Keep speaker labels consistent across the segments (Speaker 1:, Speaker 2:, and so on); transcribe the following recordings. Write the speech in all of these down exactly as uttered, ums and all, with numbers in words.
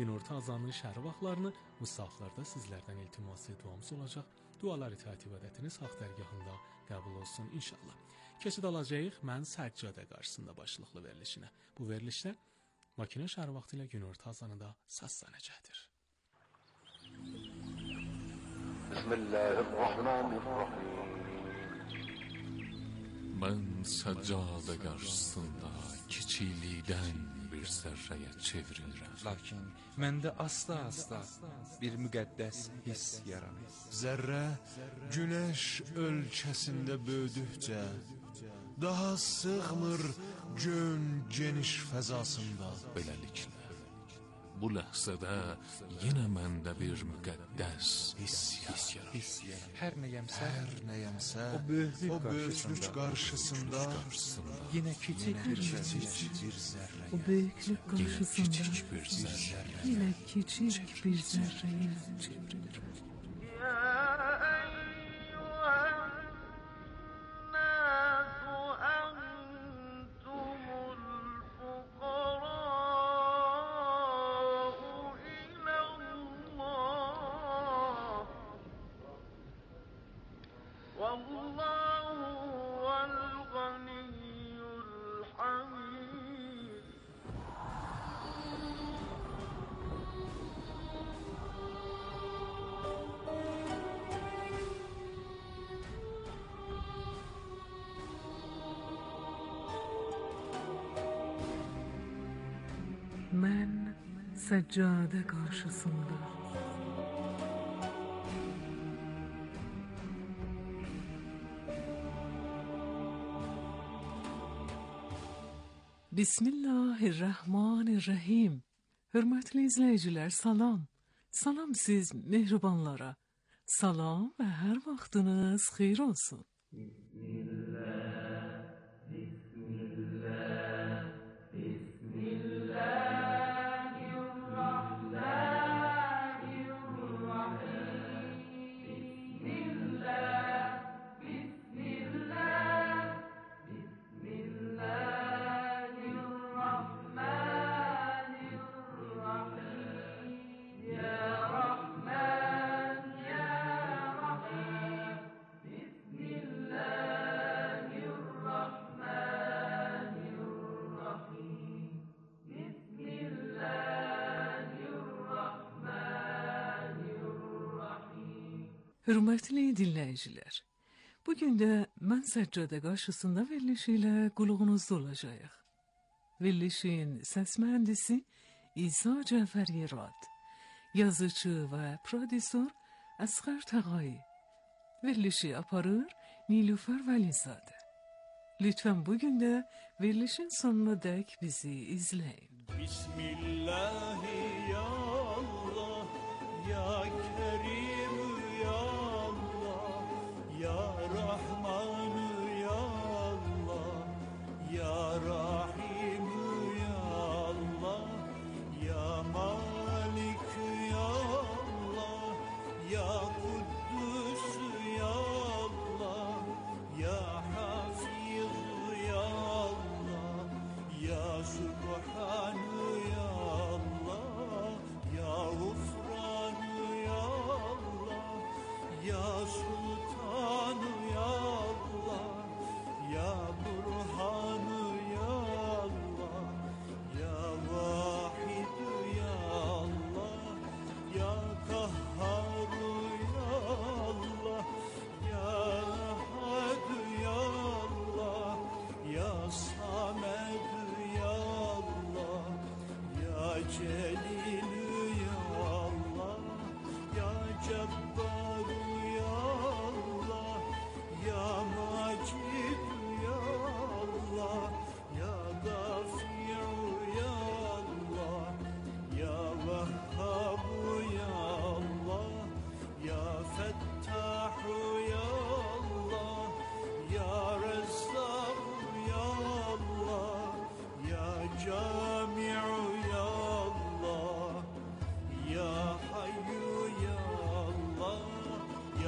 Speaker 1: günorta azanının şəhri vaxtlarını bu saatlarda sizlərdən iltiması duamız olacaq. Dualar itaat ibadətiniz haqq dərgahında qəbul olsun inşallah. Keçid alacağıq mən səccadə qarşısında başlıqlı verilişinə. Bu verilişdə makina şəhri vaxtı ilə günorta azanında səslənəcəkdir.
Speaker 2: Bismillahirrahmanirrahim.
Speaker 3: Mən səccadə qarşısında kiçiklikdən bir zərrəyə çevrilirəm.
Speaker 4: Lakin məndə asta-asta bir müqəddəs hiss yaranır.
Speaker 5: Zərrə günəş ölkəsində böyüdükcə daha sığmır gön geniş fəzasında.
Speaker 3: Beləliklə, bu ləhzədə yenə məndə bir müqəddəs hiss yaranır.
Speaker 4: Hər nəyəmsə,
Speaker 5: Hər nəyəmsə
Speaker 4: o böyüklük
Speaker 5: o böyüklük qarşısında
Speaker 4: yenə kiçik bir
Speaker 5: kiçik
Speaker 4: zərrə.
Speaker 5: bir zərrə.
Speaker 6: O büyüklük karşısında
Speaker 3: Kiçik bir zərrə.
Speaker 6: yine küçük bir zerreye çevrilir. Ben seccade karşısında Bismillahirrahmanirrahim. Hürmetli izleyiciler salam. Salam siz mehribanlara. Salam ve her vaxtınız xeyir olsun. Bismillah, Bismillah, Bismillah. Hürmetli dinleyiciler, bugün de mən səccade qarşısında verilişi ilə qulağınızda olacağıq. Verilişin səs mühəndisi İsa Cəfəri Rad, yazıcı və prodüsör Əsğər Tağayı. Verilişi aparır Nilüfer Vəlizadə. Lütfen bugün de verilişin sonuna dek bizi izleyin.
Speaker 5: Bismillahi ya Allah, ya Kerim ya Allah, ya Rahman ya Allah, ya Rahim ya Allah, ya Malik ya Allah, ya Kuddus ya Allah, ya Hafiz ya Allah, ya Subhan ya Allah, ya Gufran ya Allah, ya Sultan ya Allah, ya Burhan ya Allah, ya Vahid ya Allah, ya Kahhar ya Allah, ya Ahad ya Allah, ya Samed ya Allah, ya Celil ya Allah, ya Cebbar ya Allah, ya Macid ya Allah, ya Gafir ya Allah, ya Vehhab ya Allah, ya Fettah ya Allah, ya Rezzaq ya Allah, ya Cami' ya Allah, ya Hayyu ya Allah,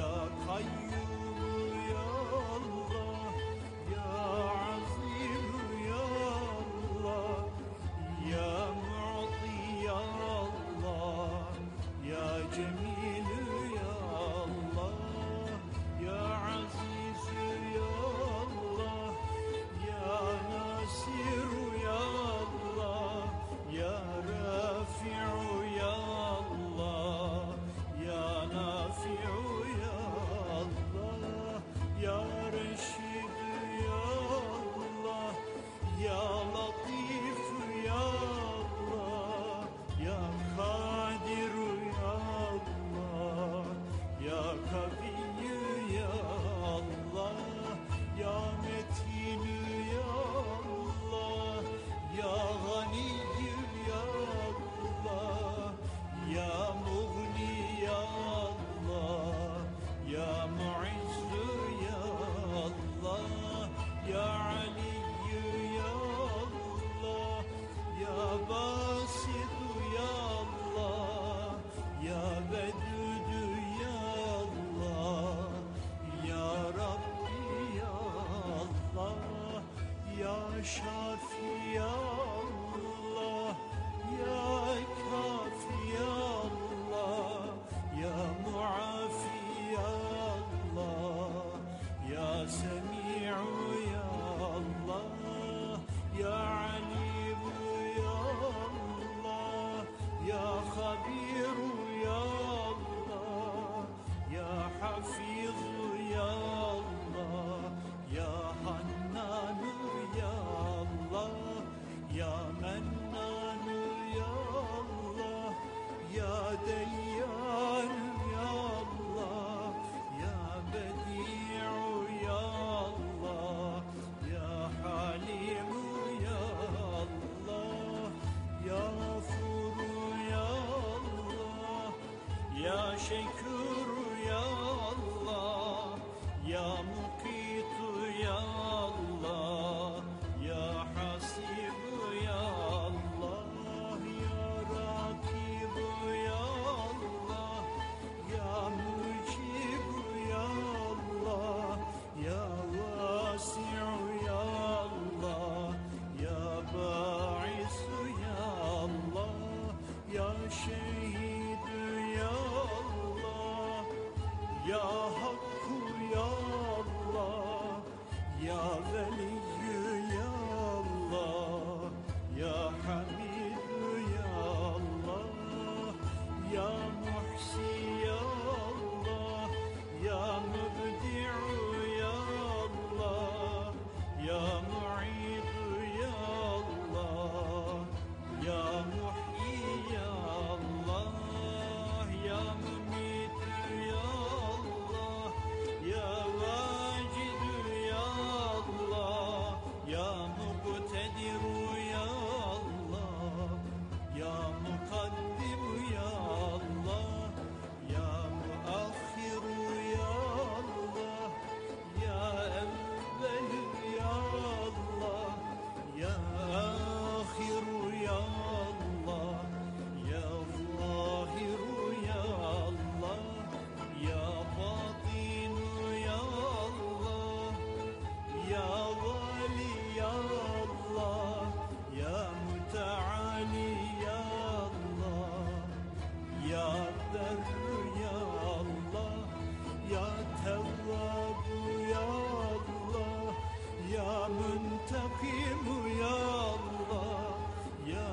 Speaker 5: خبير يا الله يا حفيظ يا الله يا حنان يا الله يا منان يا الله يا ديان يا الله يا بديع يا الله يا حليم يا الله يا غفور يا الله يا شكور يا الله يا مقيت يا الله يا حسيب يا الله يا راكب يا الله يا مجيب يا الله يا واسع يا الله يا باعث يا الله يا شهيد يا الله يا حق يا الله يا ولي يا الله يا حميد يا الله يا محسي يا الله يا مبدع يا الله يا معيد يا الله يا محيي يا الله يا مميت يا الله يا واجد يا الله يا مقتدر يا الله يا مقدم يا الله يا مؤخر يا الله يا أول يا الله يا آخر يا الله يا ظاهر يا الله يا باطن يا الله يا والي يا الله يا متعالي يا الله يا بر يا الله يا تواب يا الله يا منتقم يا الله يا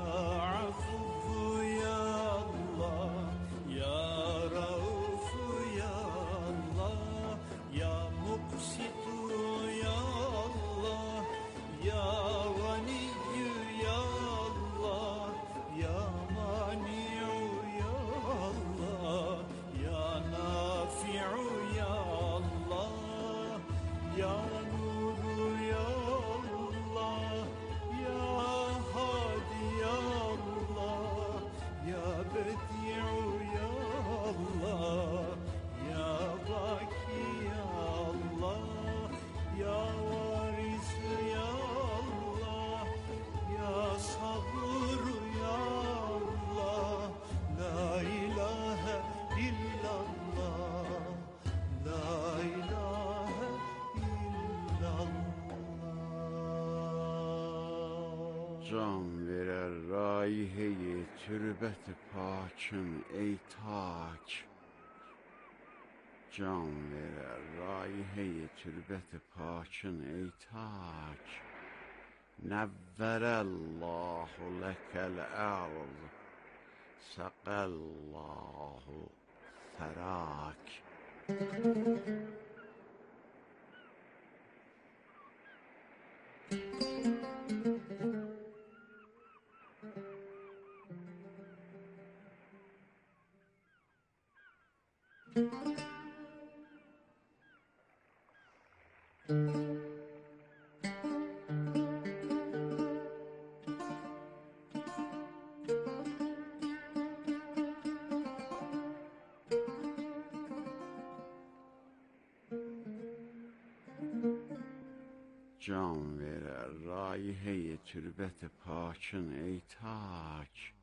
Speaker 5: عفو يا الله يا رؤوف يا الله يا مقسط يا الله يا غني يا الله يا مانع يا الله يا نافع يا الله يا نور يا الله يا هادي يا الله يا بديع يا الله يا باكي يا الله يا وارث يا الله يا صبور يا الله لا إله إلا الله لا إله إلا الله
Speaker 2: Can verer raihe-i türbet-i pakın ey taç. Can verer raihe-i türbet-i pakın ey taç. Nevverallahu lekel ard. Sakallahu ferak. Can verer raihe-i türbet-i pakın ey taç.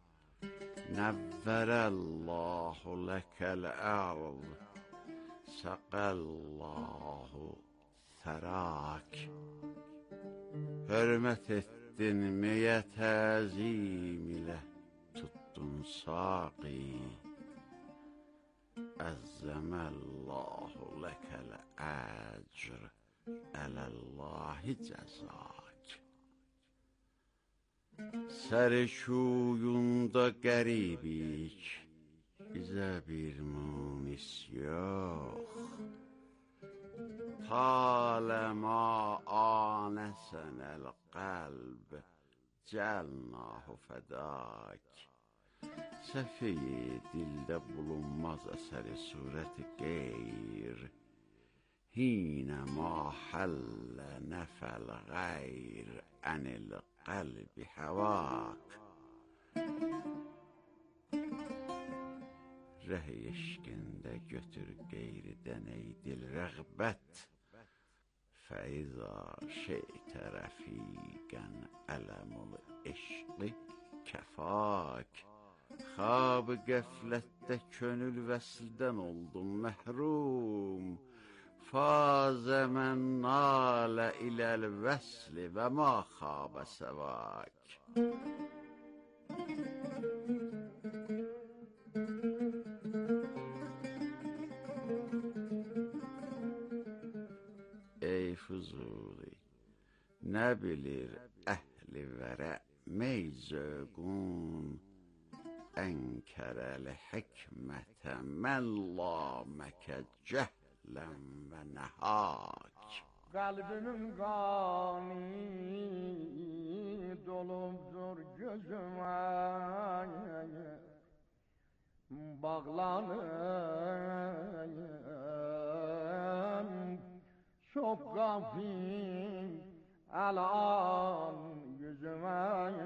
Speaker 2: Nevverallahu lekel ard. Sakallahu ferak. Hürmet ettin meye tazim ile tuttun saki. Azzemallahu lekel ecr. Alallahi cezak. Sərişuyunda qəribik, bizə bir munis yox. Talema anəsənəl qəlb, cəlnahu fədak. Səfi dildə bulunmaz əsəri surəti qeyr. Hinə ma həllə nəfəl qeyr ənil qəlbi həvak. Rəh-i eşqində götür qeyridən ey dil rəğbət. Fəizə şeytə rəfiqən ələmul eşqi kəfak. Xab-ı qəflətdə könül vəsildən oldum məhrum. Fazə mən nalə iləl vəsli və ma xabə səvak. Ey Füzuli, nə bilir əhli vərə meyzöqun. Ənkərəli hikmətə mən laməkə cəhlən və nəhak.
Speaker 7: Kalbimin kanı dolupdur gözüme. Bağlanım çok gafil alan yüzüme.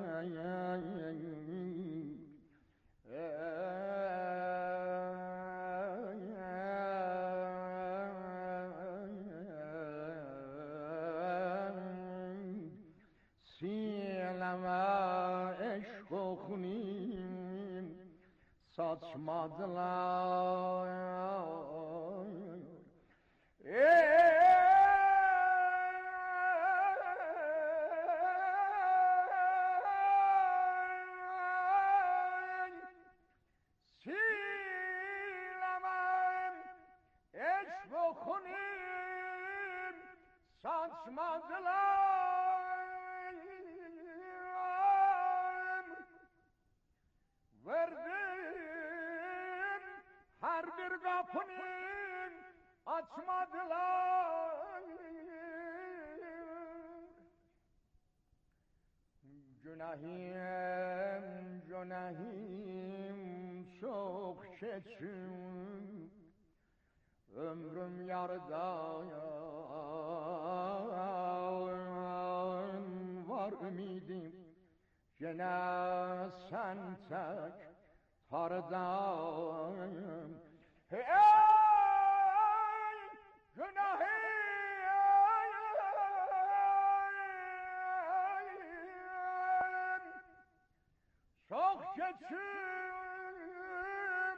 Speaker 7: Sileme eşk okunayım saçmadılar. Silemem eşk okunayım saçmadılar. Verdim her bir kapını açmadılar. Günahim, günahim çok keçim. Ömrüm yarıda var ümidim. Gene sen tek tardım. Hey günahım çok geçim.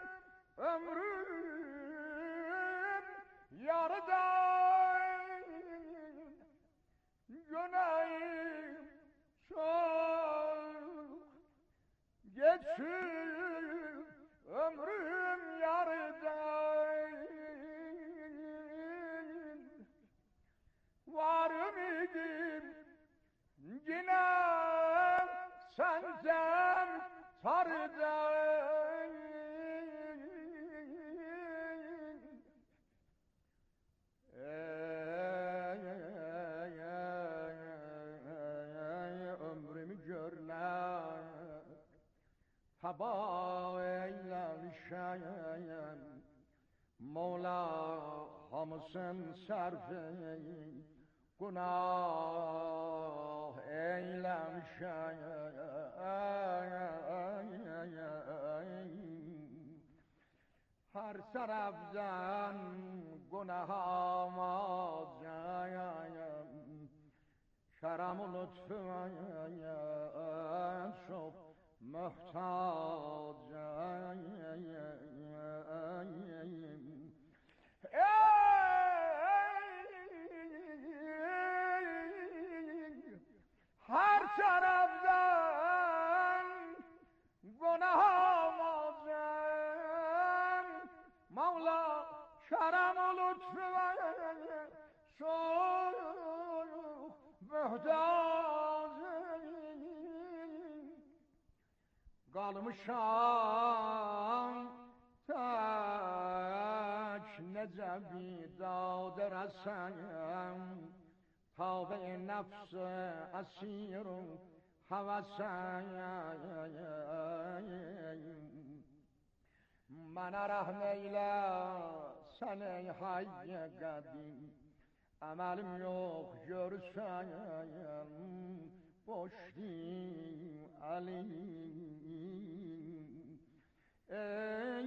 Speaker 7: Ömrüm yarıda günahım çok geçim. Ömrüm yarıda var ümidim. Yine senden tardım. Ömrümü görler heba eylemişem. Mola hamısın sərfi günah eylemişem. Her taraftan günahıma Kerem-ı lütfüye çok muhtacım. Her taraftan günahıma Mevla kerem-ı lütfüye çok muhtacım. شام تک نجبی داده رسم تابع نفس اسیر و هوسم من رحم eyle seni hayye قدیم عملم yok görsen boş değil Ali ey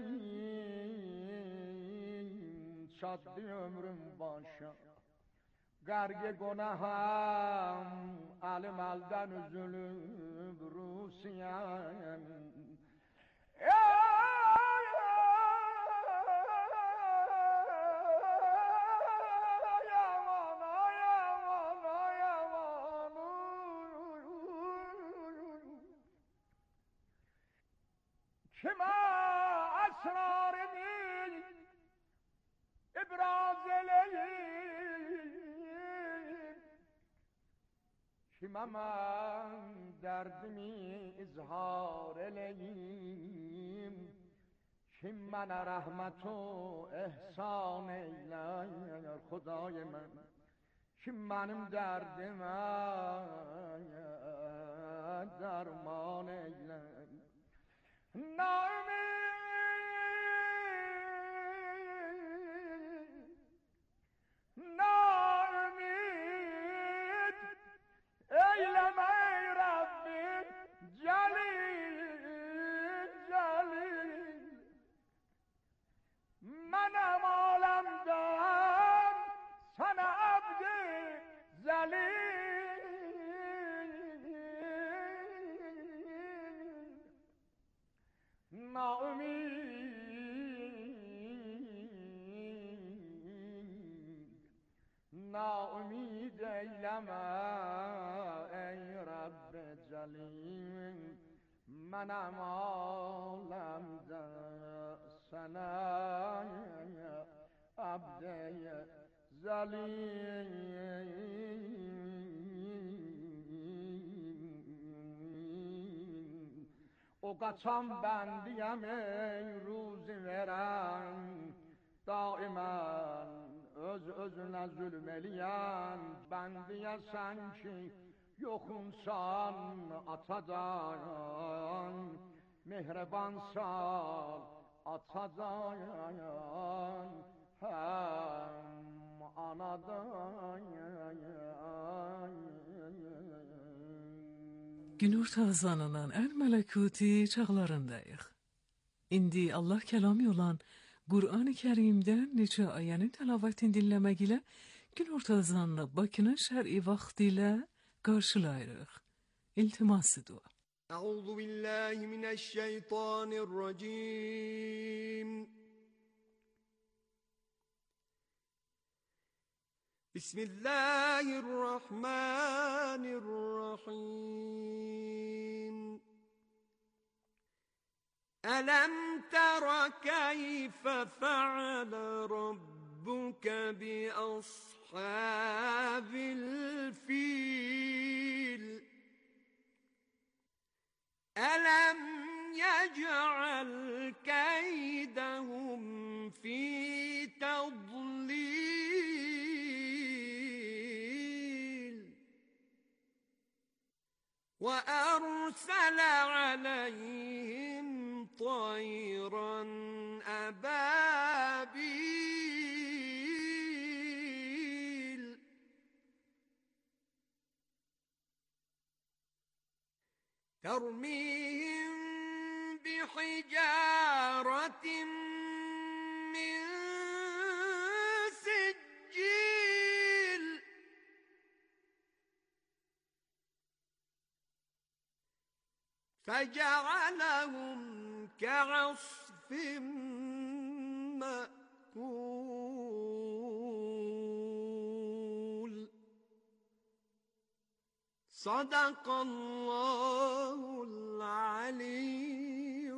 Speaker 7: çattı ömrüm başa garge günahım alim aldan üzülüp Rusiyem kime esrarımı ibraz eleyim kime ben derdimi izhar eleyim kim bana rahmet و احسان eyler خدای من kim benim derdime derman eyler naumid naumid eyleme ey Rabbim celil celil menem alemden sana abdi zelil naumid naumid eyleme ey Rabbi celil menem alemde sana abdi zelil o kaçan bendiyem ey ruzi veren daimen öz özüne zulmeliyen bendiye sen ki yokunsan atadan mehreban sal atadan hem anadan
Speaker 6: Günorta azanının ən mələkuti çağlarındayıq. İndi Allah kəlamı olan Qur'an-ı Kərimdən neçə ayənin təlavətini dinləmək ilə günorta azanını Bakının şər'i vaxtı ilə qarşılayırıq. İltiması dua.
Speaker 8: Əuzu billahi mineşşeytanirracim. Bismillahirrahmanirrahim. Alam tara kayfa fa'ala rabbuka bi ashabil fil. Alam yaj'al kaydahum fi tadlil. وأرسل عليهم طيرا أبابيل ترميهم بحجارة من سجيل فجعلهم كعصف مأكول صدق الله العلي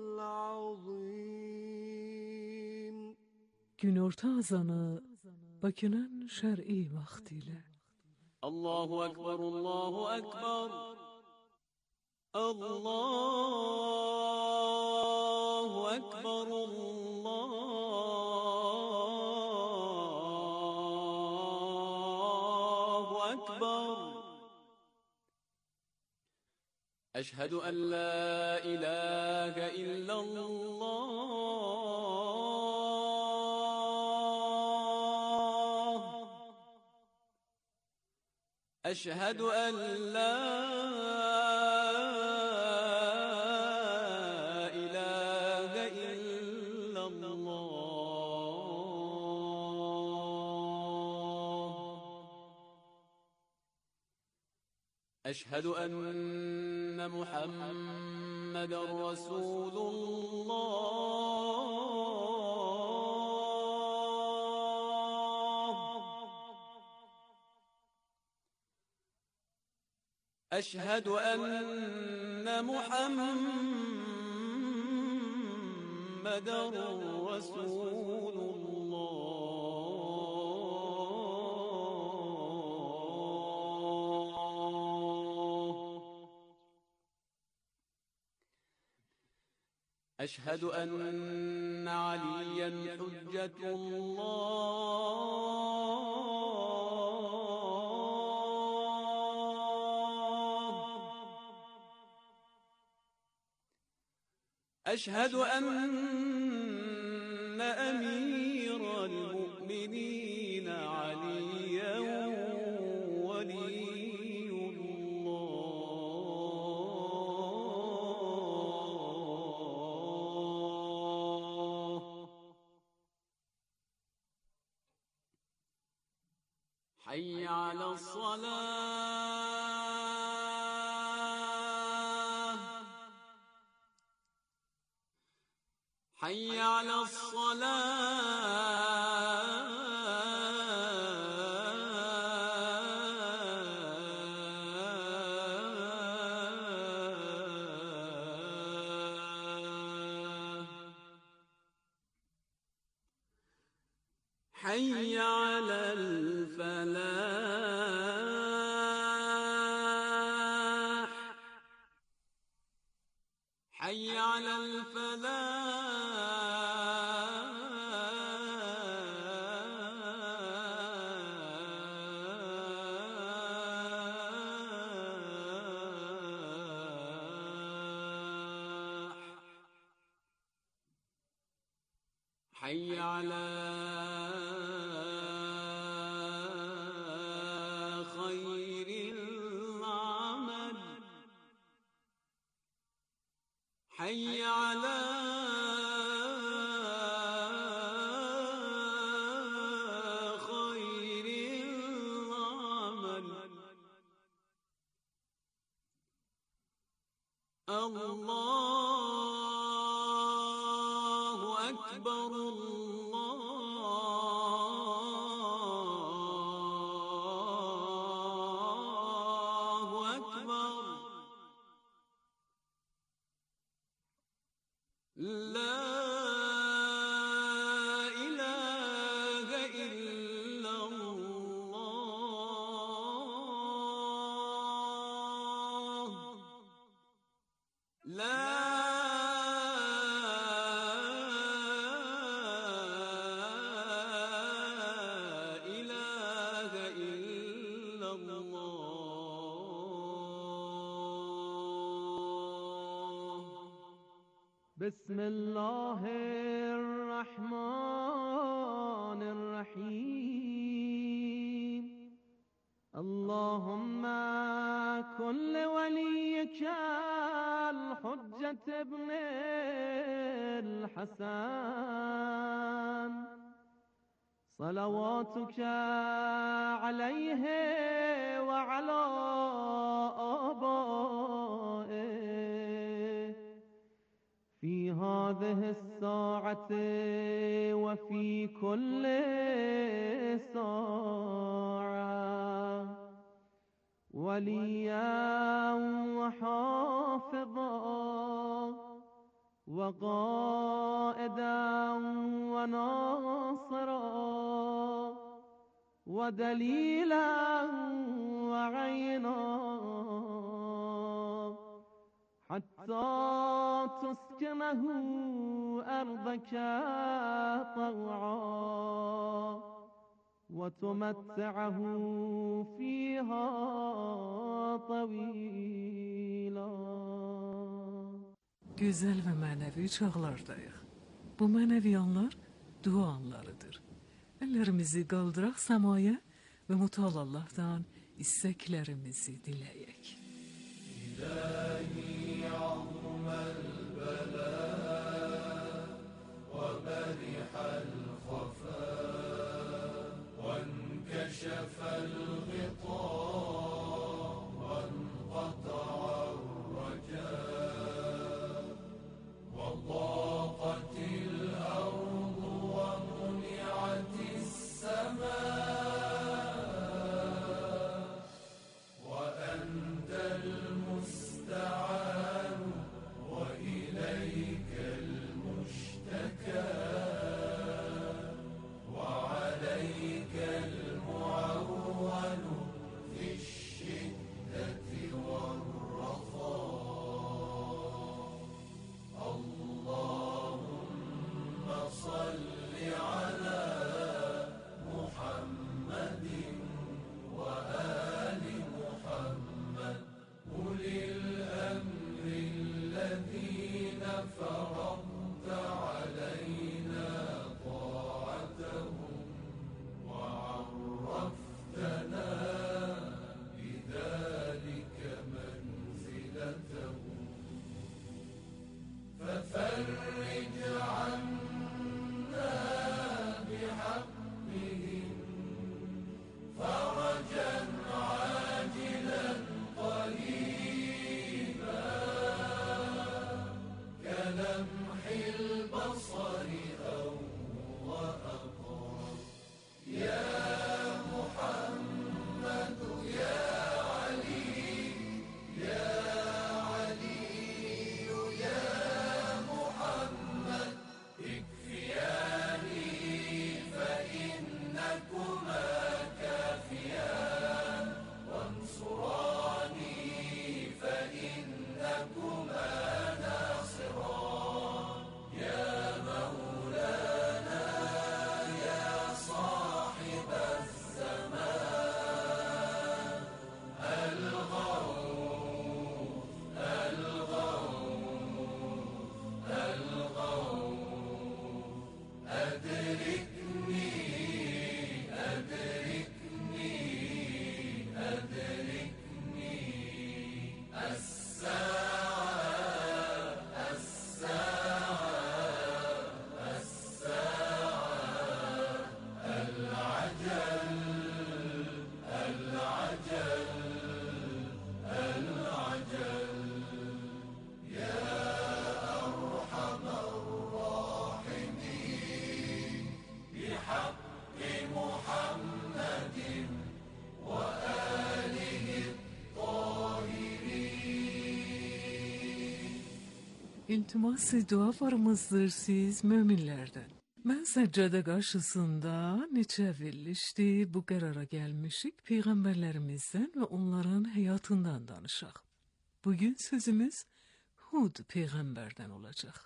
Speaker 8: العظيم.
Speaker 6: Günorta azanı Bakının şər'i vaxtı ilə.
Speaker 5: Allahu Ekber, Allahu Ekber. Allah أكبر الله أكبر أشهد أن لا إله إلا الله أشهد أن لا إله إلا الله أشهد أن محمدا رسول الله أشهد أن محمدا رسول الله أشهد أن عليا حجة الله أشهد أن أمير المؤمنين عليا ولي الله حي على الصلاة حي على الصلاة حي على الفلاح حي على الفلاح حي على خير العمل حي على خير العمل الله أكبر الله أكبر لا إله إلا الله لا إله إلا الله
Speaker 7: بسم الله الرحمن الرحيم اللهم كن لوليك الحجة ابن الحسن صلواتك عليه وعلى آبائه في هذه الساعة وفي كل ساعة وليا وحافظا وقائدا وناصرا ودليلا وعينا حتى تسكنه أرضك طوعا وتمتعه فيها طويلا.
Speaker 6: Güzel ve manevi çağlardayıq. Bu mənəvi anlar dua anlarıdır. Ellərimizi qaldıraq səmaya və Mutal Allah'tan isteklerimizi diləyək. İlahi azmel bələ və bərihəl xafə və nkəşəfəl ğita və nqata'ar rəcə və ضاقtil الأرض ومنعت السماء وأنت المستعان وإليك المشتكى وعليك المعول في الشدة والرخاء. اللهم صل على محمد وآل محمد أولي الأمر الذين فرضت علينا طاعتهم وعرفتنا بذلك منزلتهم ففرج عنا بحقهم فرجا عاجلا قريبا كلمح البصر أو وأقرب. يا محمد يا علي يا علي يا محمد اكفياني فإنكما كافيان وانصراني فإنكما ناصران. يا مولانا يا صاحب الزمان الغوث الغوث الغوث أدركني أدركني أدركني الساعة الساعة الساعة العجل العجل العجل. يا أرحم الراحمين بحق محمد وآله الطاهرين. İltimas-ı dua varımızdır siz müminlərdən. Mən səccədə qarşısında neçə verilişdi bu qərara gəlmişik peyğəmbərlərimizdən və onların həyatından danışaq. Bugün sözümüz Hud peyğəmbərdən olacaq.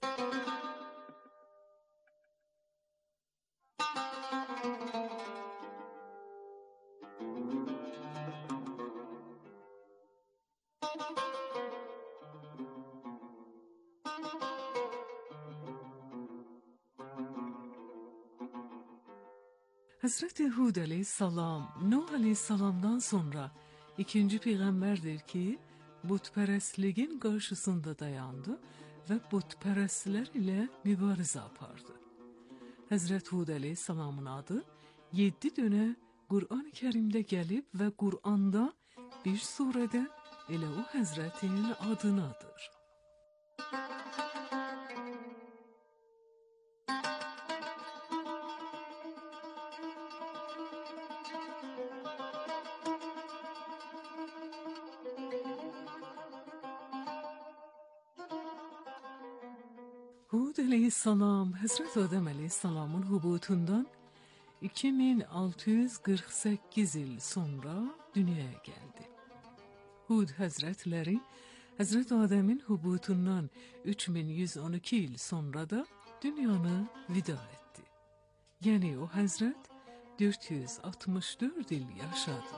Speaker 6: Hazreti Hud aleyhisselam, Nuh aleyhisselamdan sonra ikinci peygamberdir ki butperestliğin karşısında dayandı ve butperestler ile mübarize apardı. Hazreti Hud aleyhisselamın adı yedi döne Kur'an-ı Kerim'de gelip ve Kur'an'da bir surede ele o Hazretin adınadır. Hud aleyhisselam, Hazreti Adem aleyhisselamın hubutundan iki bin altı yüz kırk sekiz yıl sonra dünyaya geldi. Hud Hazretleri, Hazreti Adem'in hubutundan üç bin yüz on iki yıl sonra da dünyanı vida etdi. Yəni o həzrət dörd yüz altmış dörd il yaşadı.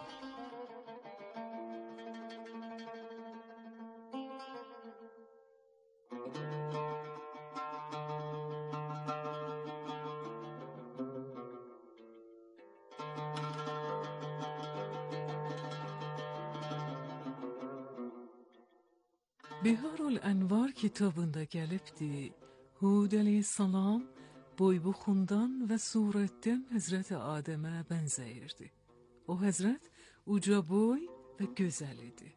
Speaker 6: Biharul-Ənvar kitabında gəlibdi, Hud əleyhissalam boy-buxundan və surətdən Həzrəti Adəmə bənzəyirdi. O Həzrət uca boy və gözəl idi.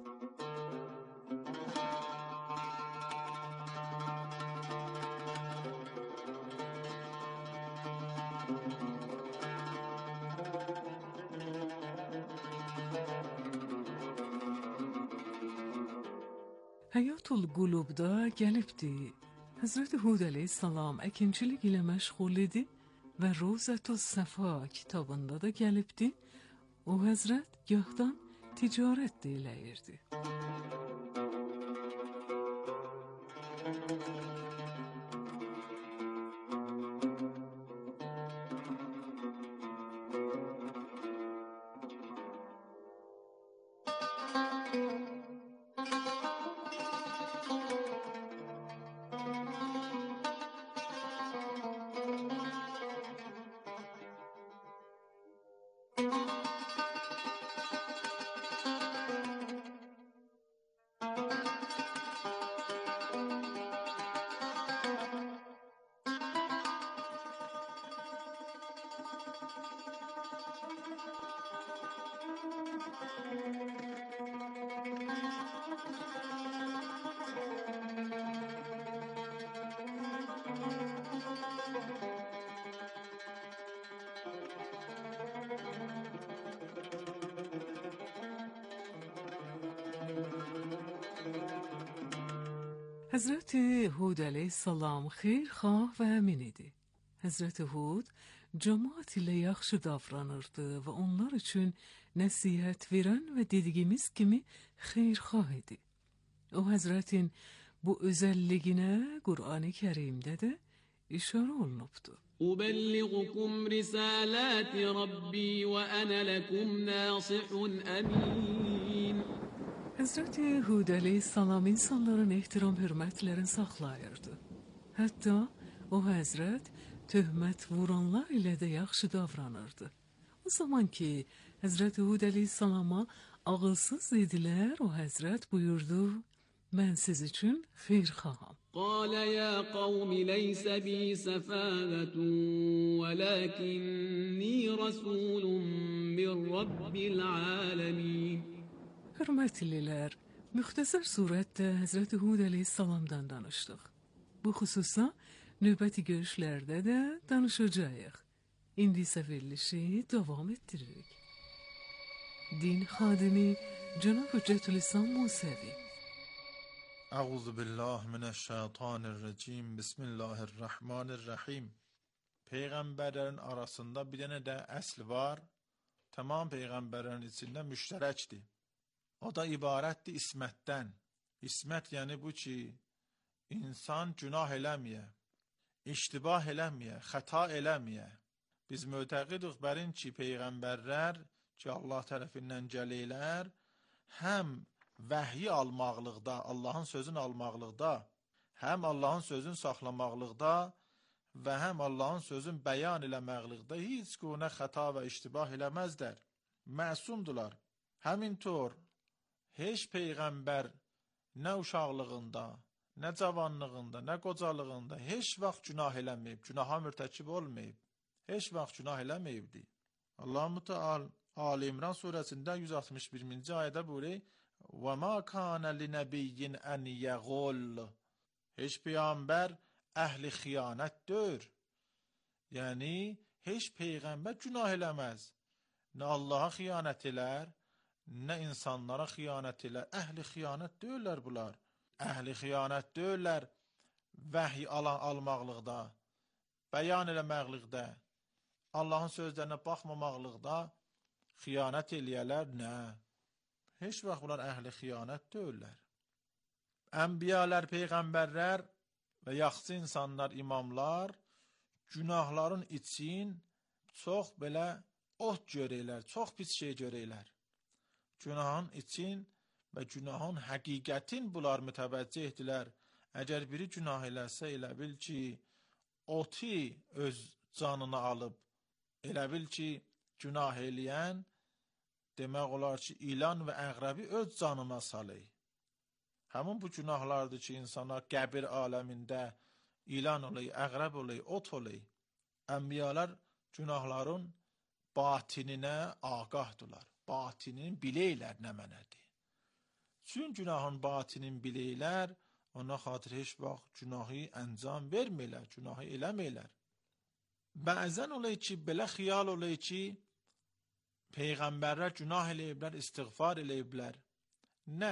Speaker 6: Həyatul Qulubda gəlibdi, Həzrəti Hud əleyhissalam əkinçilik ilə məşğul idi və Rozətü's Səfa kitabında da gəlibdi, o Həzrət gahdan ticarət də eləyirdi. Həzrəti Hud əleyhissalam xeyirxah və əmin idi. Həzrəti Hud cəmaət ilə yaxşı davranırdı və onlar üçün nəsihət verən və dediyimiz kimi xeyirxah idi. O Həzrətin bu özəlliyinə Qur'an-ı Kərimdə də işarə olunubdu.
Speaker 5: أبلغكم رسالات ربي وأنا لكم ناصح أمين.
Speaker 6: Həzrəti Hud əleyhissalam insanların ehtiram hörmətlərini saxlayırdı. Hətta o Həzrət töhmət vuranlar ilə də yaxşı davranırdı. O zaman ki Həzrəti Hud əleyhissalama ağılsız dedilər, o Həzrət buyurdu, mən siz üçün xeyirxaham.
Speaker 5: قال يا قوم ليس بي سفاهة ولكني رسول من رب العالمين.
Speaker 6: Hörmətlilər, müxtəsər surətdə Həzrəti Hud əleyhissalamdan danışdıq. Bu xüsusa növbəti görüşlərdə də danışacağıq. İndi isə verilişi davam etdiririk. Din xadimi Cənab Hüccətülislam Musevi.
Speaker 9: Əuzu billah minəşşeytanirracim. Bismillahirrahmanirrahim. Peyğəmbərlərin arasında bir dənə də əsl var. Tamam peyğəmbərlərin içində müştərəkdir. O da ibarətdir ismətdən. İsmət yəni bu ki, insan günah eləməyə, iştibah eləməyə, xəta eləməyə. Biz mötəqidik bərin ki, peyğəmbərlər ki, Allah tərəfindən gəlirlər, həm vəhyi almaqlıqda, Allahın sözünü almaqlıqda, həm Allahın sözünü saxlamaqlıqda və həm Allahın sözünü bəyan eləməklıqda heç quna xəta və iştibah eləməzlər. Məsumdular. Həmin tor, heç peyğəmbər nə uşaqlığında, nə cavanlığında, nə qocalığında heç vaxt günah eləməyib, günaha mürtəkib olmayıb, heç vaxt günah eləməyibdi. Allah-u Teala Ali İmran surəsində yüz altmış birinci ayədə buyurur: "Və ma kana linebiyyin an yaqul." Heç peyğəmbər əhli xiyanətdir. Yəni heç peyğəmbər günah eləməz. Nə Allaha xiyanət elər, nə insanlara xiyanət elər. Əhli xiyanət deyirlər bunlar. Əhli xiyanət deyirlər vəhy alan almaqlıqda, bəyan eləməklikdə, Allahın sözlərinə baxmamaqlıqda xiyanət eləyərlər. Nə? Heç vaxt bunlar əhli xiyanət deyirlər. Ənbiyalar, peyğəmbərlər və yaxşı insanlar, imamlar günahların için çox belə ot görürlər, çox pis şey görürlər. Günahın için və günahın həqiqətin bunlar mütəvəccüh etdilər. Əgər biri günah eləsə, elə bil ki, oti öz canını alıb, elə bil ki, günah eləyən, demək olar ki, ilan və əqrəbi öz canına salır. Həmin bu günahlardır ki, insanlar qəbir aləmində ilan olayı, əqrəb olayı, ot olayı. Ənbiyalar günahların batininə ağahdılar. Batinin biləylər nə mənədir. Çün günahın batinin biləylər, ona xatir heç vaxt günahı əncam verməylər, günahı eləməylər. Bəzən olayı ki, belə xiyal olayı ki, Peyğəmbərlər günah eləyiblər, istiğfar eləyiblər. Nə?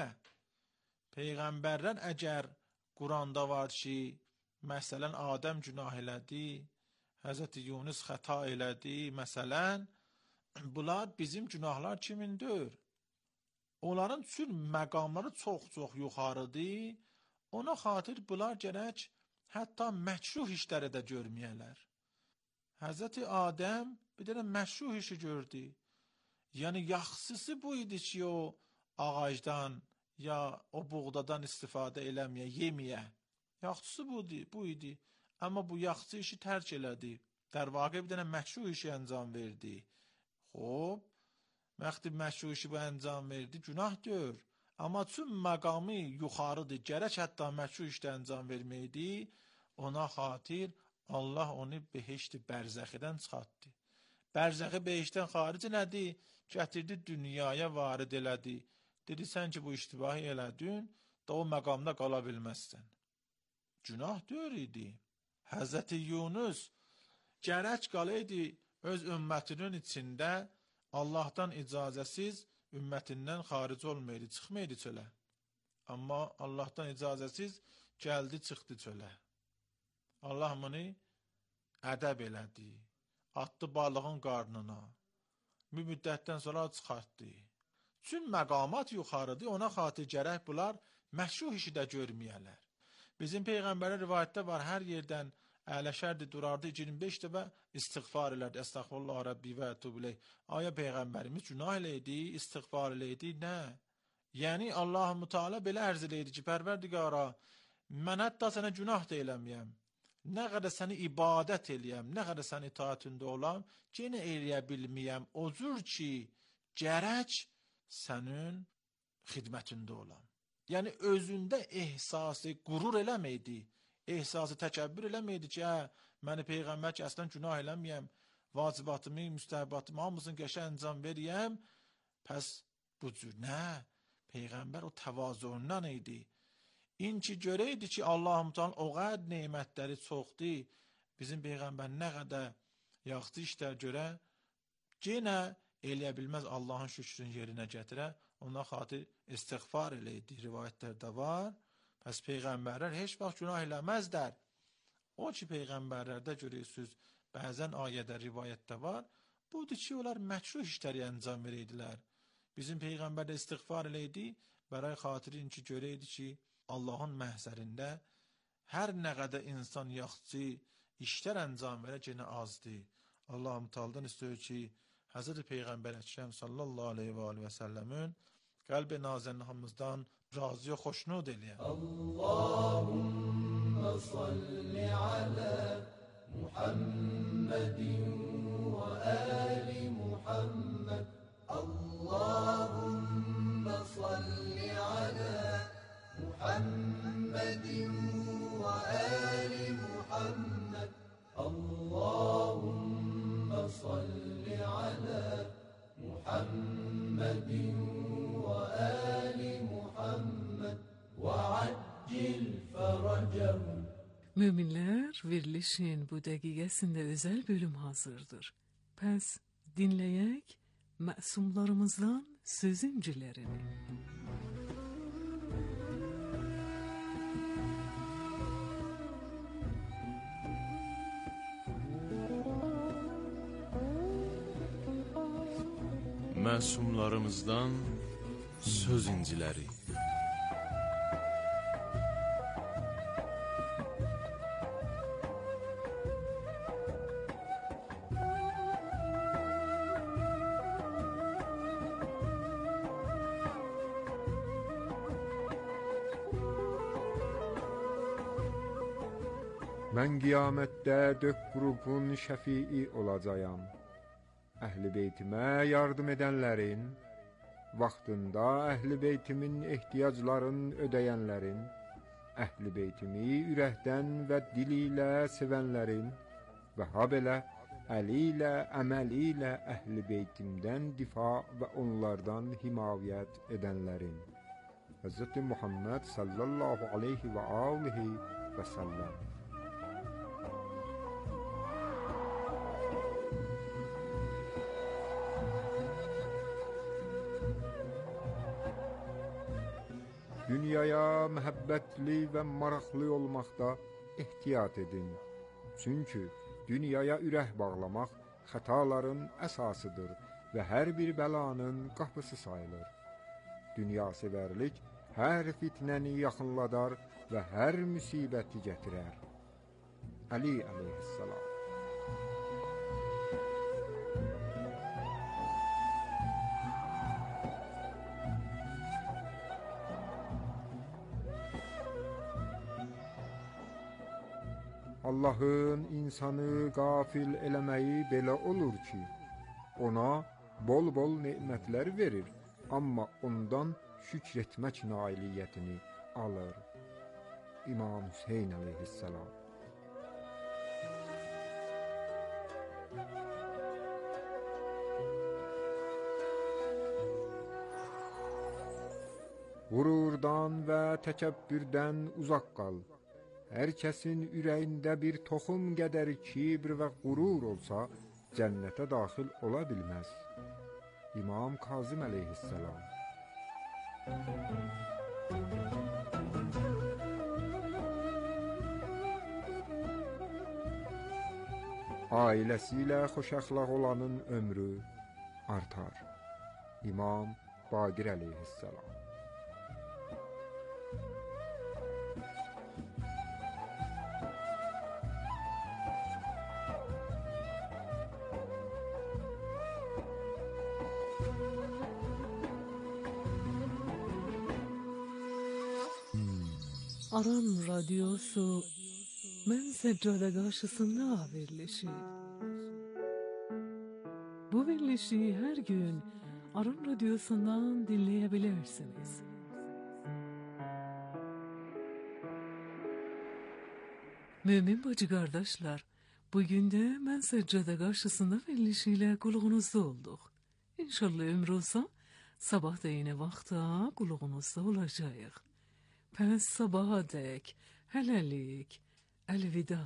Speaker 9: Peyğəmbərlər əgər Quranda var ki, məsələn, Adəm günah elədi, Həzrəti Yunus xəta elədi, məsələn, bunlar bizim günahlar kimindir? Onların üçün məqamları çox-çox yuxarıdır, ona xatir bunlar gərək hətta məkruh işləri də görməyələr. Həzrəti Adəm bir dənə məkruh işi gördü. Yəni, yaxşısı bu idi ki, o ağacdan ya o buğdadan istifadə eləməyə, yeməyə. Yaxşısı bu idi. Amma bu yaxşı işi tərk elədi. در واقع bir dənə məkruh işi əncam verdi. Xob, məxti məkruh işi bu əncam verdi, günahdır. Amma tüm məqamı yuxarıdır, gərək hətta məkruh işdə əncam verməkdi. Ona xatir Allah onu behişti bərzəxidən çıxartdı. Bərzəxi behişdən xarici nədir? Gətirdi dünyaya varid elədi. Dedi, sən ki bu iştibahı elədin, da o məqamda qala bilməzsən. Günahdır idi. Həzrəti Yunus gərək qalaydı öz ümmətinin içində Allahdan icazəsiz ümmətindən xaric olmaydı, çıxmaydı çölə. Amma Allahdan icazəsiz gəldi, çıxdı çölə. Allah bunu ədəb elədi, atdı balığın qarnına, bir müddətdən sonra çıxartdı. Çün məqamat yuxarıdır, ona xatir gərək bunlar məşruh işi də görməyələr. Bizim Peyğəmbərə rivayətdə var, hər yerdən əyləşərdi, durardı, iyirmi beş dəfə istiğfar elədi. Əstəğfurullah Rəbbi və ətubuleyh. Aya Peyğəmbərimiz günah eləydi, istiğfar eləydi, nə? Yəni Allah-u Teala belə ərz eləydi ki, Pərverdigara, mən hətta sənə günah da eləməyəm. Nə qədər səni ibadət eləyəm, nə qədər səni itaatində olam, yenə eləyə bilməyəm. O cür ki, gərək sənin xidmətində olam. Yəni özündə ehsası qurur eləməydi. Ehsası təkəbbür eləməydi ki, hə, məni Peyğəmbər ki, əslən günah eləməyəm, vacibatımı, müstəhəbatımı, hamısını qəşə əncam veriyəm, pəs bu cür, nə? Peyğəmbər o təvazundan idi. İnki görəydi ki, Allah-u Teala o qədər neymətləri çoxdur, bizim Peyğəmbər nə qədər yaxşı işlər görə, yenə eləyə bilməz Allahın şükrünü yerinə gətirə, ona xatir istiğfar eləydi, rivayətlərdə var. Pəs Peyğəmbərlər heç vaxt günah eləməzdər. O ki, Peyğəmbərlərdə görürsünüz, bəzən ayədə, rivayətdə var, budur ki, onlar məkruh işləri əncam verirdilər. Bizim Peyğəmbər də istiğfar eləydi, bəray xatirin ki, görəydi ki, Allahın məhzərində hər nə qədər insan yaxşı işlər əncam verə, yenə azdır. Allah-u Teala'dan istəyir ki, Həzrəti Peyğəmbər Əkrəm sallallahu aleyhi və aleyhi və səlləmin qəlb-i nazənhamızdan razı və xoşnud eləyəm.
Speaker 10: Allahümme salli alə Muhammedin və əli Muhammed. Allahümme salli alə Muhammedin və əli Muhammed. Allahümme salli alə Muhammedin və əli Muhammed və accil fərəcəhum.
Speaker 6: Müminler verilişin bu dəqiqəsində özel bölüm hazırdır. Pəs dinləyək məsumlarımızdan söz incilərini.
Speaker 3: Məsumlarımızdan söz inciləri.
Speaker 11: Mən qiyamətdə dörd qrupun şəfii olacağam. Əhl-i beytimə yardım edənlərin, vaxtında əhl-i beytimin ehtiyaclarını ödəyənlərin, əhl-i beytimi ürəkdən və dili ilə sevənlərin və habelə əli ilə, əməli ilə əhl-i beytimdən difa və onlardan himayət edənlərin. Hz. Muhammed sallallahu aleyhi və alihi və səlləm. Dünyaya məhəbbətli və maraqlı olmaqda ehtiyat edin. Çünki dünyaya ürək bağlamaq xətaların əsasıdır və hər bir bəlanın qapısı sayılır. Dünya sevərlik hər fitnəni yaxınladar və hər müsibəti gətirər. Ali əleyhissalam. Allahın insanı qafil eləməyi belə olur ki, ona bol-bol nemətlər verir, amma ondan şükr etmək nailiyyətini alır. İmam Hüseyn əleyhissalam. Qururdan və təkəbbürdən uzaq qal. Hər kəsin ürəyində bir toxum qədər kibr və qurur olsa, cənnətə daxil ola bilməz. İmam Kazım əleyhissalam. Ailəsi ilə xoş əxlaq olanın ömrü artar. İmam Baqir əleyhissalam.
Speaker 6: Aran radyosu Mən Səccada qarşısında verilişi. Bu verilişi hər gün Aran radyosundan dinleyebilirsiniz. Mümin bacı qardaşlar, bugün de Mən Səccada qarşısında verilişiyle qulağınızda olduq. İnşallah ömrü olsa, sabah da yine vaxta qulağınızda olacağıq. Pəs sabaha dək, hələlik, əlvida.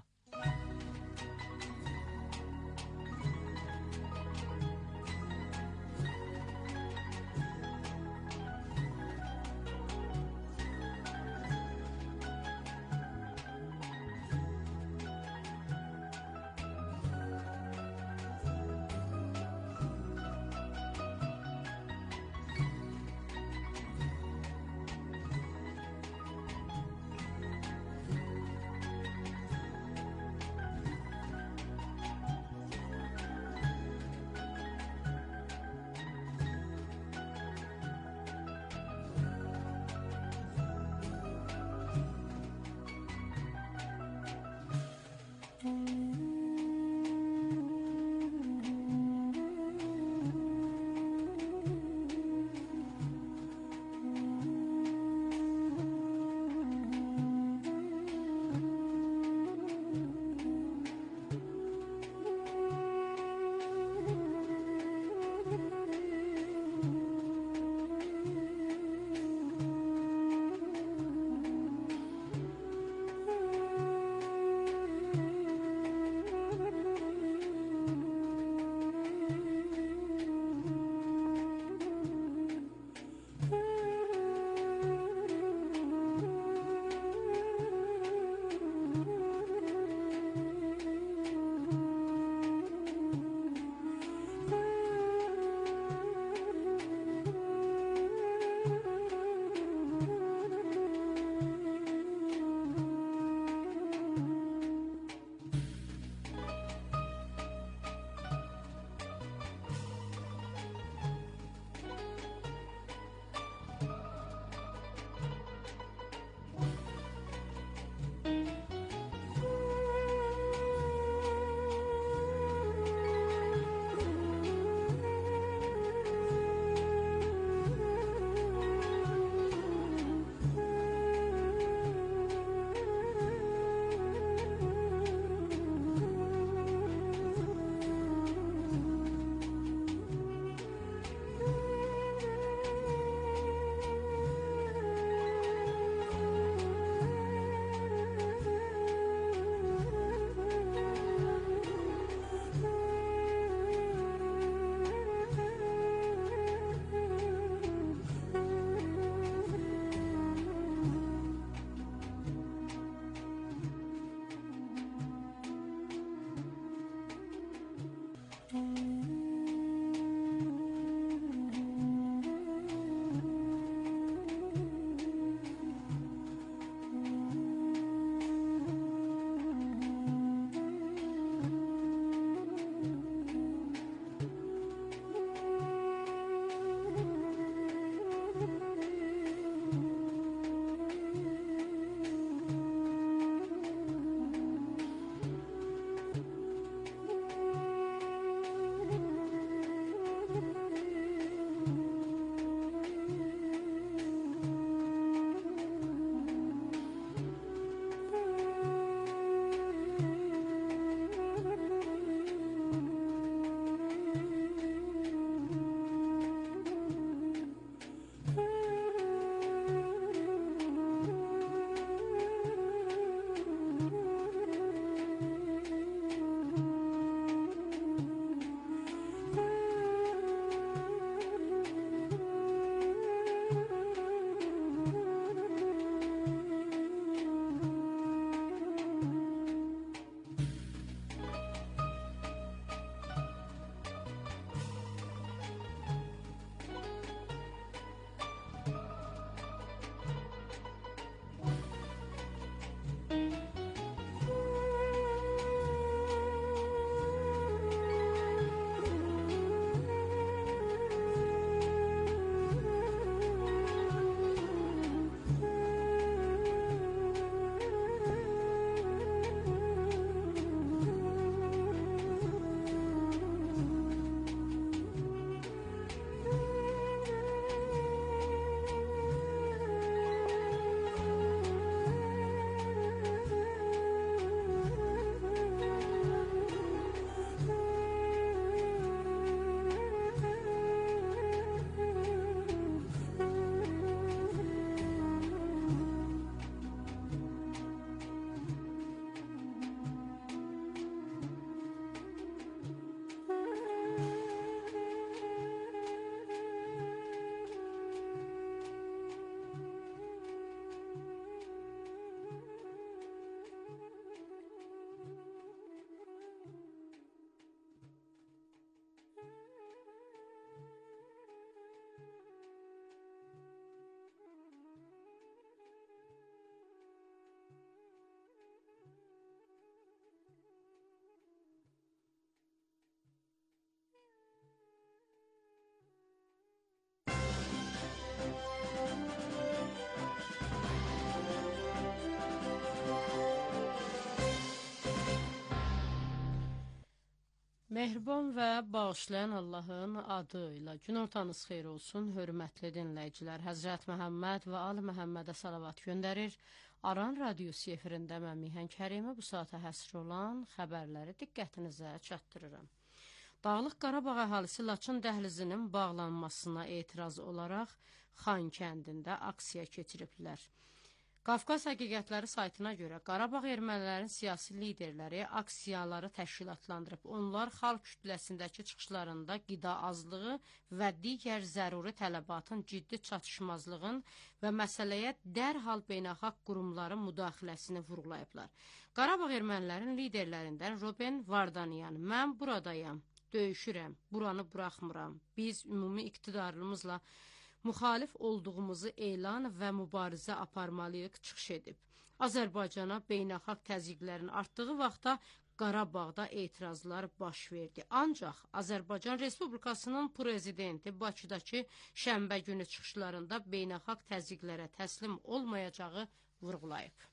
Speaker 12: Mehriban və bağışlayan Allahın adı ilə günortanız xeyir olsun, hörmətli dinləyicilər. Həzrət Məhəmməd və Ali Məhəmmədə salavat göndərir. Aran radiosu efirində mən Mihan Kərimə bu saata həsr olan xəbərləri diqqətinizə çatdırıram. Dağlıq Qarabağ əhalisi Laçın dəhlizinin bağlanmasına etiraz olaraq Xan kəndində aksiya keçiriblər. Qafqaz Həqiqətləri saytına görə Qarabağ ermənilərin siyasi liderləri aksiyaları təşkilatlandırıb. Onlar xalq kütləsindəki çıxışlarında qida azlığı və digər zəruri tələbatın ciddi çatışmazlığın və məsələyə dərhal beynəlxalq qurumların müdaxiləsini vurğulayıblar. Qarabağ ermənilərin liderlərindən Ruben Vardanyan, mən buradayam, döyüşürəm, buranı buraxmıram, biz ümumi iqtidarımızla müxalif olduğumuzu elan və mübarizə aparmalıyıq çıxış edib. Azərbaycana beynəlxalq təzyiqlərin artdığı vaxtda Qarabağda etirazlar baş verdi. Ancaq Azərbaycan Respublikasının prezidenti Bakıdakı şənbə günü çıxışlarında beynəlxalq təzyiqlərə təslim olmayacağı vurğulayıb.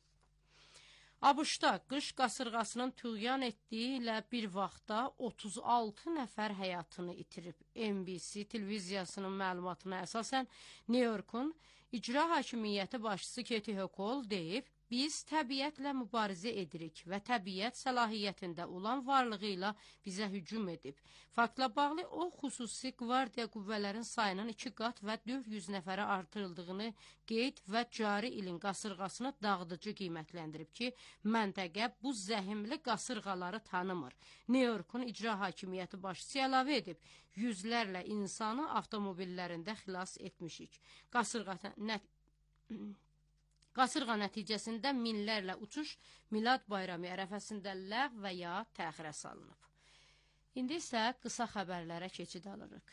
Speaker 12: ABŞ-da qış qasırğasının tüğyan etdiyi ilə bir vaxtda otuz altı nəfər həyatını itirib. N B C televiziyasının məlumatına əsasən New Yorkun icra hakimiyyəti başçısı Kathy Hochul deyib, biz təbiətlə mübarizə edirik və təbiət səlahiyyətində olan varlığı ilə bizə hücum edib. Faktla bağlı o, xüsusi qvardiya qüvvələrin sayının iki qat və dörd yüz nəfərə artırıldığını qeyd və cari ilin qasırğasını dağıdıcı qiymətləndirib ki, məntəqə bu zəhimli qasırğaları tanımır. New Yorkun icra hakimiyyəti başçısı əlavə edib, yüzlərlə insanı avtomobillərində xilas etmişik. Qasırğa nə... Qasırğa nəticəsində minlərlə uçuş Milad bayramı ərəfəsində ləğv və ya təxirə salınıb. İndi isə qısa xəbərlərə keçid alırıq.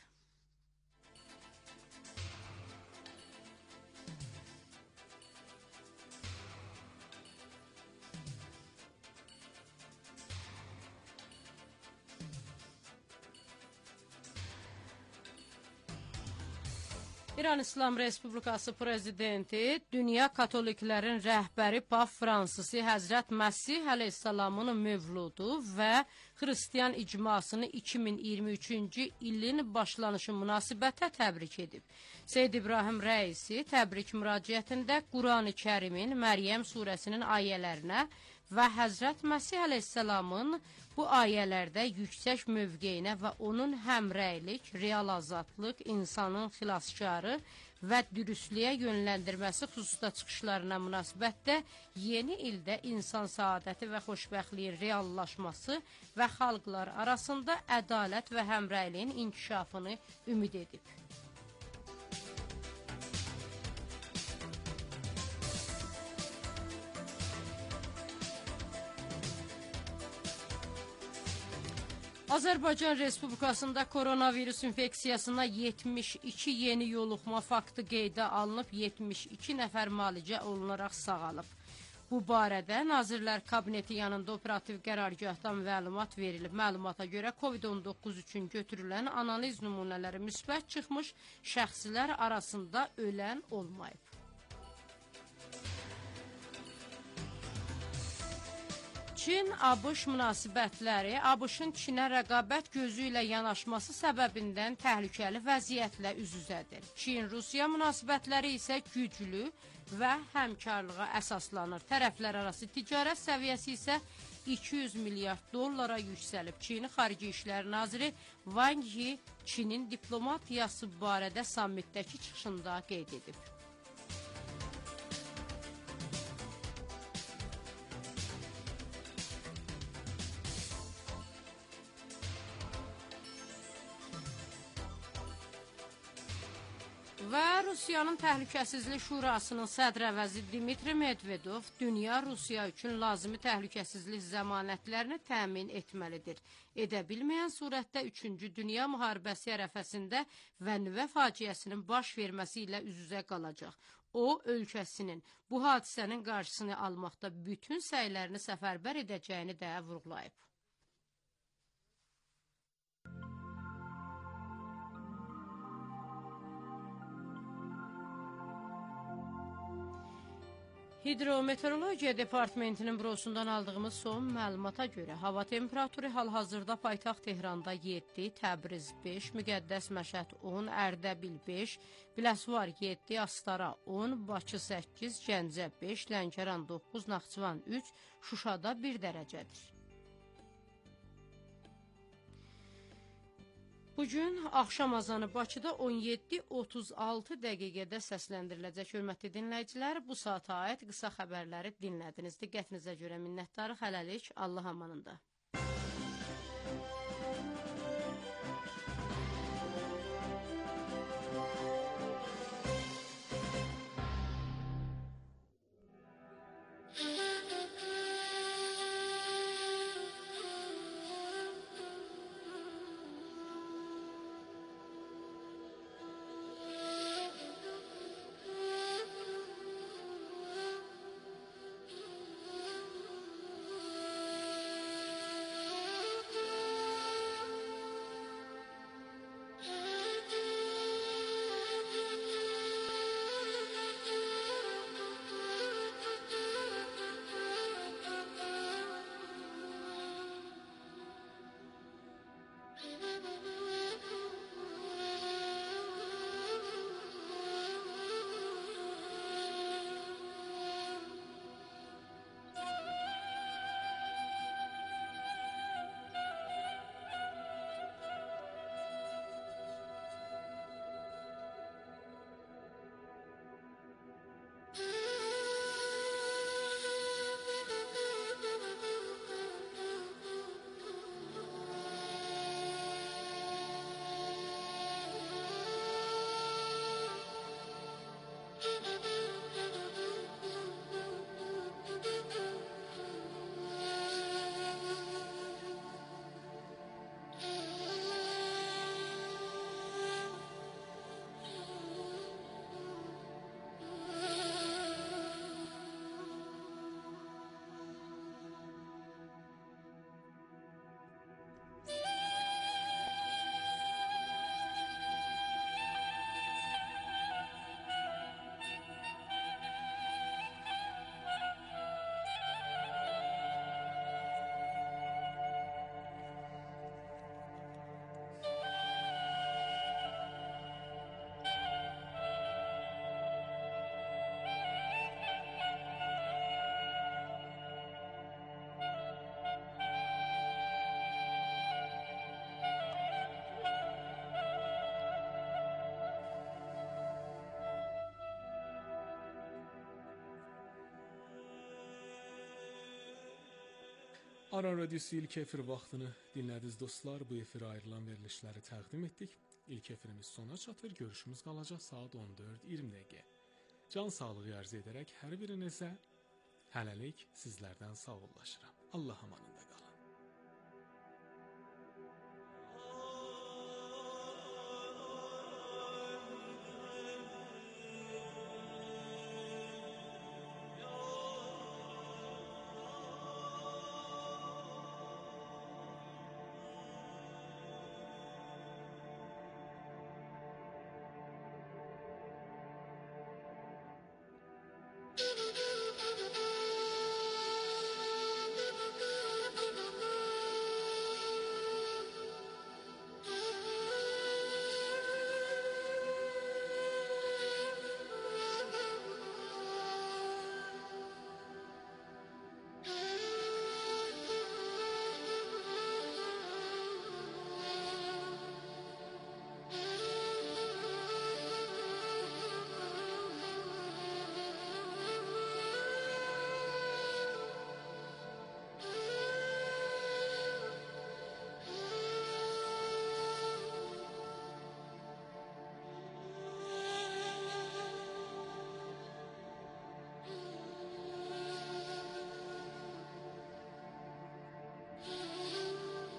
Speaker 12: İran İslam Respublikası prezidenti Dünya Katoliklərin rəhbəri Pap Fransisi Həzrət Məsih əleyhissalamın mövludu və xristiyan icmasını iki min iyirmi üçüncü ilin başlanışı münasibətə təbrik edib. Seyyid İbrahim Rəisi təbrik müraciətində Quran-ı Kərimin Məryəm surəsinin ayələrinə və Həzrət Məsih əleyhissalamın bu ayələrdə yüksək mövqeyinə və onun həmrəylik, real azadlıq, insanın xilaskarı və dürüstlüyə yönləndirməsi xüsusda çıxışlarına münasibətdə yeni ildə insan saadəti və xoşbəxtliyin reallaşması və xalqlar arasında ədalət və həmrəyliyin inkişafını ümid edib. Azərbaycan Respublikasında koronavirus infeksiyasına yetmiş iki yeni yoluxma faktı qeydə alınıb, yetmiş iki nəfər müalicə olunaraq sağalıb. Bu barədə Nazirlər Kabineti yanında operativ qərargahdan məlumat verilib. Məlumata görə Covid on doqquz üçün götürülən analiz nümunələri müsbət çıxmış, şəxslər arasında ölən olmayıb. Çin-A B Ş münasibətləri A B Ş-ın Çinə rəqabət gözü ilə yanaşması səbəbindən təhlükəli vəziyyətlə üz-üzədir. Çin-Rusiya münasibətləri isə güclü və həmkarlığa əsaslanır. Tərəflər arası ticarət səviyyəsi isə iki yüz milyard dollara yüksəlib. Çin Xarici İşlər Naziri Wang Yi Çinin diplomatiyası barədə sammitdəki çıxışında qeyd edib. Və Rusiyanın Təhlükəsizlik Şurasının sədr əvəzi Dmitri Medvedov dünya Rusiya üçün lazımi təhlükəsizlik zəmanətlərini təmin etməlidir. Edə bilməyən surətdə üçüncü Dünya müharibəsi ərəfəsində və nüvə faciəsinin baş verməsi ilə üz-üzə qalacaq. O, ölkəsinin bu hadisənin qarşısını almaqda bütün səylərini səfərbər edəcəyini də vurğulayıb. Hidrometeorologiya Departamentinin bürosundan aldığımız son məlumata görə hava temperaturu hal-hazırda paytaxt Tehranda yeddi, Təbriz beş, Müqəddəs Məşəd on, Ərdəbil beş, Biləsuvar yeddi, Astara on, Bakı səkkiz, Gəncə beş, Lənkəran doqquz, Naxçıvan üç, Şuşada bir dərəcədir. Bugün axşam azanı Bakıda on yeddi otuz altı dəqiqədə səsləndiriləcək. Hörmətli dinləyicilər, bu saata aid qısa xəbərləri dinlədiniz. Diqqətinizə görə minnətdarıq. Hələlik, Allah amanında.
Speaker 1: Aran Radiosu ilk efir vaxtını dinlədiniz dostlar. Bu efirə ayrılan verilişləri təqdim etdik. İlk efirimiz sona çatır. Görüşümüz qalacaq saat on dörd iyirmi dəqiqə. Can sağlığı arzu edərək hər birinizə hələlik sizlərdən sağollaşıram. Allah amanında qalın.